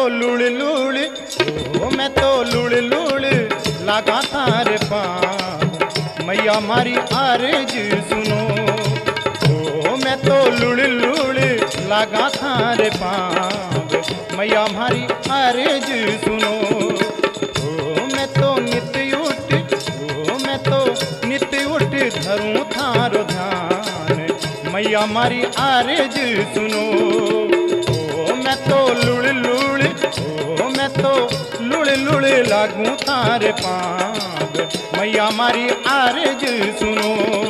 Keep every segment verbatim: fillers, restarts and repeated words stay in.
लुड़ लुड़ ओ मैं तो लुड़ लुड़ लगा थारे पाँव मैया मारी अर्ज सुनो। ओ मैं तो लुड़ लुड़ लगा थारे पाँव मैया मारी अर्ज सुनो। ओ मैं तो नित उठ ओ मैं तो नित उठ धरूं थारो ध्यान मैया मारी अर्ज सुनो। ओ मैं तो लुड़ लुड़ ओ मैं तो लुड़ लुड़ लागू थारे पाँव मैया मारी अर्ज सुनो।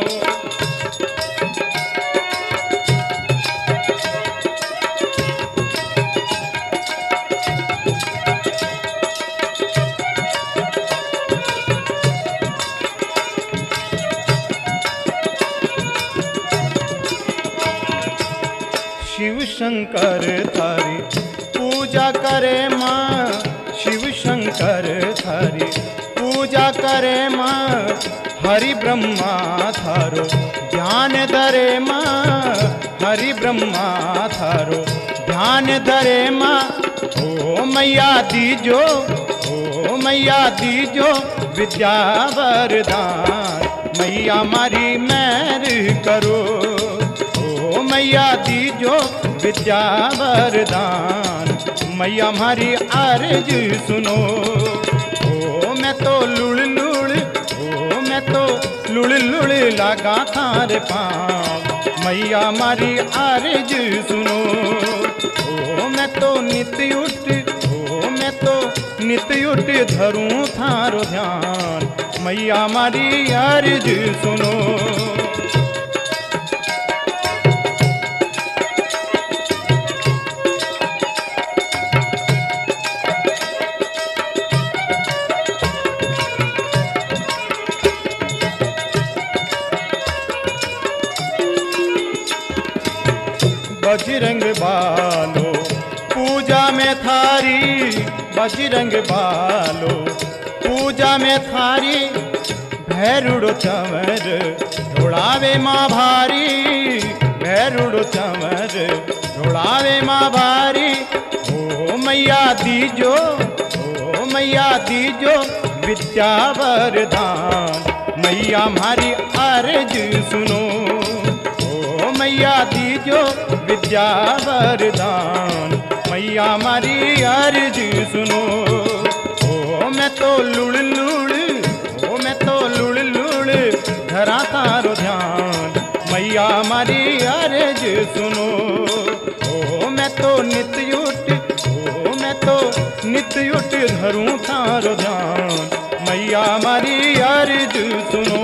शिव शंकर थारी पूजा करे माँ शिव शंकर थारी पूजा करे माँ हरि ब्रह्मा थारो ध्यान धरे माँ हरि ब्रह्मा थारो ध्यान धरे माँ। ओ मैया दीजो ओ मैया दीजो विद्या वरदान मैया मारी मेहर करो। ओ मैया दीजो विद्या वरदान मैया हमारी अर्ज सुनो। ओ मैं तो लुड़ लुड़ ओ मैं तो लुड़ लुड़ लगा थारे पाँव मैया हमारी अर्ज सुनो। ओ मैं तो नित उठ ओ मैं तो नित उठ धरूं थारो ध्यान मैया हमारी अर्ज सुनो। बजरंग बालो पूजा में थारी बजरंग बालो पूजा में थारी भैरुड़ो चमर ढोड़ावे माँ भारी भैरुड़ो चमर ढोड़ावे माँ भारी। ओ मैया दीजो ओ मैया दीजो विद्या वरदान मैया हमारी अर्ज सुनो। ओ मैया दीजो विद्या वरदान मैया हमारी अर्ज सुनो। ओ मैं तो लुड़ लुड़ ओ मैं तो लुड़ लुड़ धरा तारो ध्यान मैया हमारी अर्ज सुनो। ओ मैं तो नित उठ ओ मैं तो नित उठ धरूं तारो ध्यान मैया हमारी अर्ज सुनो।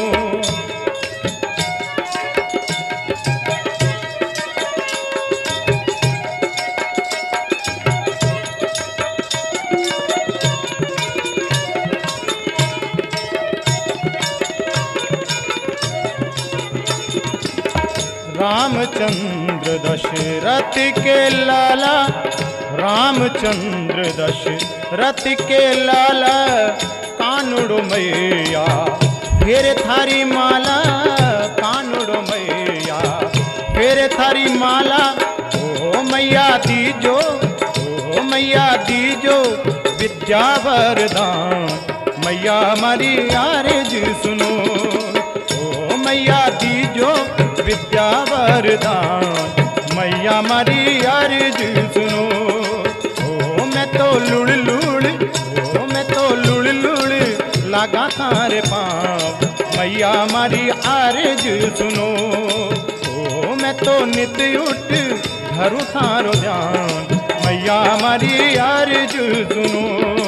रामचंद्र दशरथ के लाला रामचंद्र दशरथ के लाला कानुड़ो मैया फिर थारी माला कानुड़ो मैया फिर थारी माला। ओ मैया दीजो ओ मैया दीजो विद्या वरदान मैया हमारी अर्ज सुनो। ओ मैया दीजो विद्या वरदान मैया हमारी अर्ज सुनो। ओ मैं तो लुड़ लुड़ ओ मैं तो लुड़ लुड़ लगा थारे पाँव मैया हमारी अर्ज सुनो। ओ मैं तो नित उठ धरूं थारो ध्यान मैया हमारी अर्ज सुनो।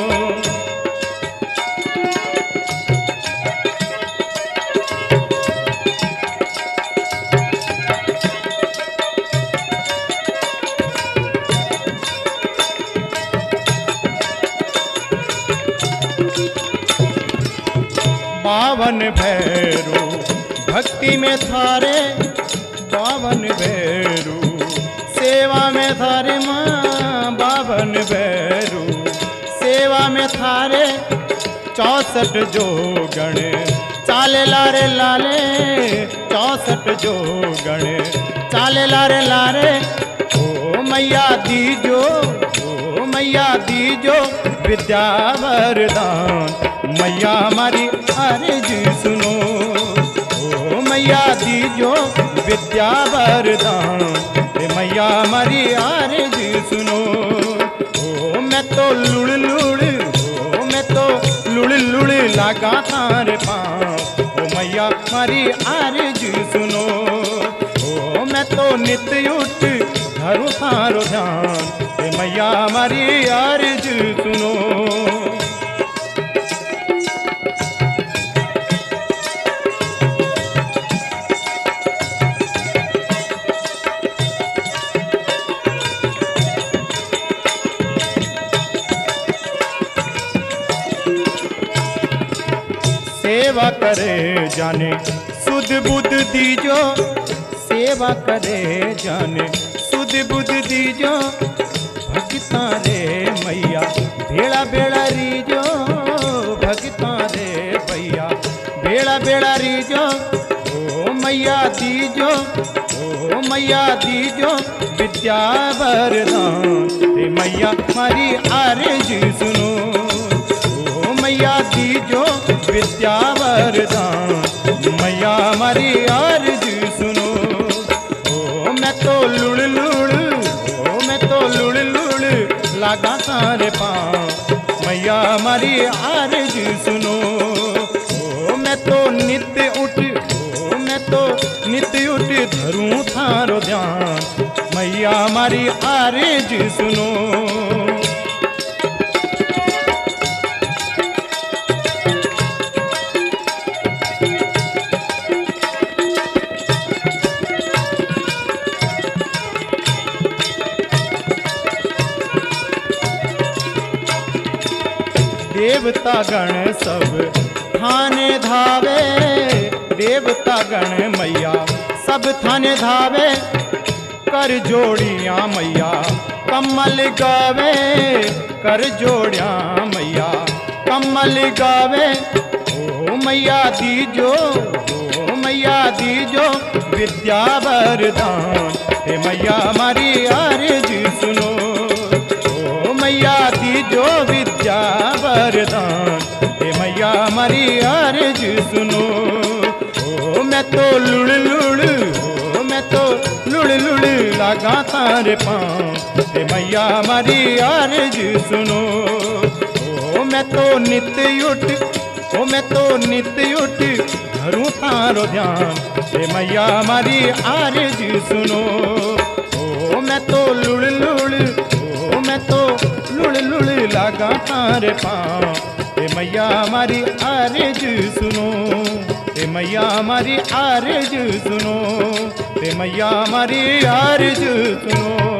बावन भैरू भक्ति में थारे बावन भैरू सेवा में थारे माँ बावन भैरू सेवा में थारे चौसठ जो गण चाले लारे लाले चौसठ जो गण चाले लारे लारे। ओ मैया दीजो ओ मैया मैया दीजो विद्या वरदान मैया हमारी अर्ज सुनो। ओ मैया दीजो विद्या वरदान मैया हमारी अर्ज सुनो। ओ मैं तो लुड़ लुड़ ओ मैं तो लुड़ लुड़ लगा तारे पाँव ओ मैया हमारी अर्ज सुनो। ओ मैं तो नित्य उठ धरू थारो ध्यान मैया हमारी अर्ज सुनो। सेवा करे जाने सुध बुध दीजो सेवा करे जाने सुध बुध दीजो भगता रे मैया भेड़ा भेड़ा रीजो भगता रे भैया भेड़ा भेड़ा रीजो। ओ मैया दीजो ओ मैया दीजो विद्या वरदान रे मैया हमारी अर्ज सुनो। ओ मैया दीजो विद्या वरदान मैया हमारी अर्ज सुनो। ओ मैं तो लुड़ लुड़ ओ मैं तो लुड़ लुड़ लगा तारे पाँव मैया हमारी अर्ज सुनो। ओ मैं तो नित्य उठ ओ मैं तो नित्य उठ धरूं थारो ध्यान मैया हमारी अर्ज सुनो। देवता गण सब थाने धावे देवता गण मैया सब थाने धावे कर जोड़िया मैया कमल गावे कर जोड़िया मैया कमल गावे। ओ मैया दीजो ओ मैया दीजो विद्या वरदान हे मैया हमारी अर्ज सुनो। ओ मैया दीजो विद्या वरदान हे मैया हमारी अर्ज सुनो। ओ मैं तो लुड़ लुड़ ओ मैं तो लुड़ लुड़ लगा तारे पाँव हे मैया हमारी अर्ज सुनो। ओ मैं तो नित्य उठ ओ मैं तो नित्य उठ धरूं तारो ध्यान हे मैया हमारी अर्ज सुनो। ओ मैं तो लुड़ लुड़ ओ मैं तो लुड़ लुड़ लगा तारे पाँव हे मैया हमारी अर्ज सुनो। हे मैया हमारी अर्ज सुनो हे मैया हमारी अर्ज सुनो।